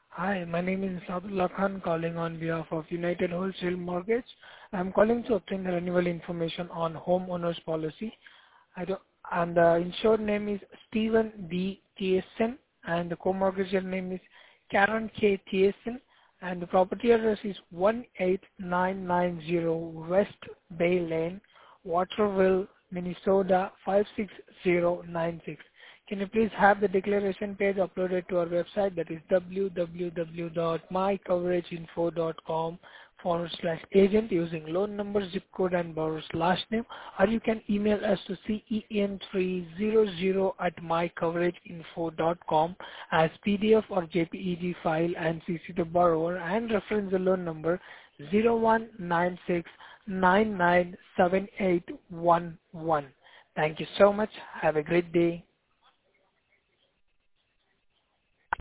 Hi, my name is Abdullah Khan calling on behalf of United Wholesale Mortgage. I'm calling to obtain the renewal information on homeowners policy. And the insured name is Stephen D. Thiessen and the co-mortgager name is Karen K. Thiessen and the property address is 18990 West Bay Lane, Waterville, Minnesota 56096. Can you please have the declaration page uploaded to our website, that is www.mycoverageinfo.com/agent, using loan number, zip code and borrower's last name, or you can email us to cen300@mycoverageinfo.com as PDF or JPEG file and CC the borrower and reference the loan number 0196997811. Thank you so much. Have a great day.